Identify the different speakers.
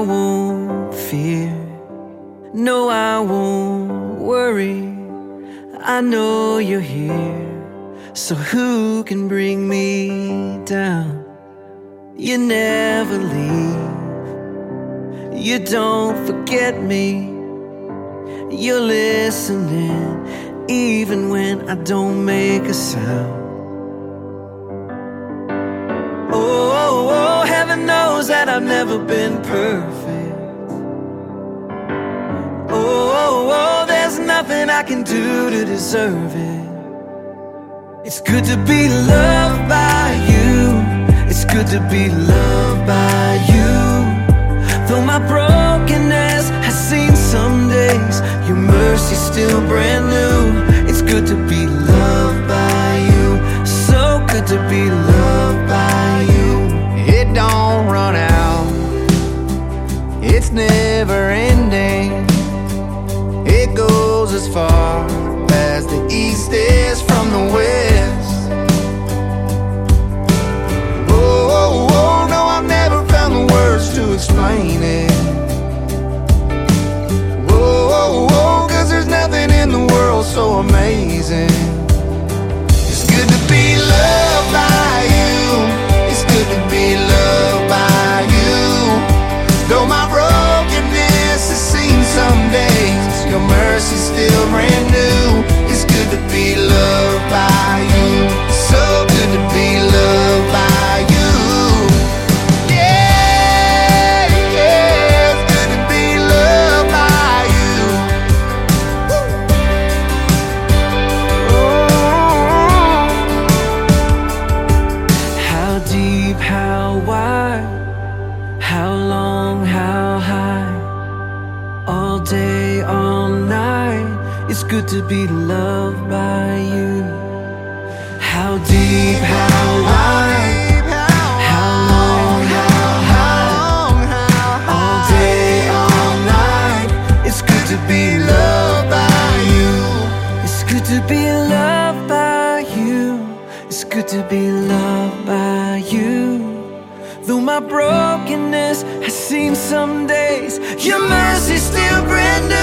Speaker 1: won't fear, no, I won't worry. I know you're here, so who can bring me down? You never leave, you don't forget me. You're listening, even when I don't make a sound. Oh, heaven knows that I've never been perfect. Oh, there's nothing I can do to deserve it. It's good to be loved by you. It's good to be loved by you. Though my brokenness has seen some days, your mercy's still brand new. It's good to be loved by you. So good to be loved by you.
Speaker 2: It don't run out, it's never ending. It goes as far as the east is from the west. Oh, no, I've never found the words to explain it. Oh, 'cause there's nothing in the world so amazing. It's good to be loved by you. It's good to be loved by you. Though my brokenness has seen some days, your mercy's still brand new. It's good to be loved by you. So good to be loved by you. Yeah, it's good to be loved by you. Oh.
Speaker 1: How deep, how wide, how long, how high, all day, all night. It's good to be loved by you. How deep, how wide, how long, how high, all day, all night. It's good to be loved by you. It's good to be loved by you. It's good to be loved by you. Though my brokenness has seen some days, your mercy's still brand new.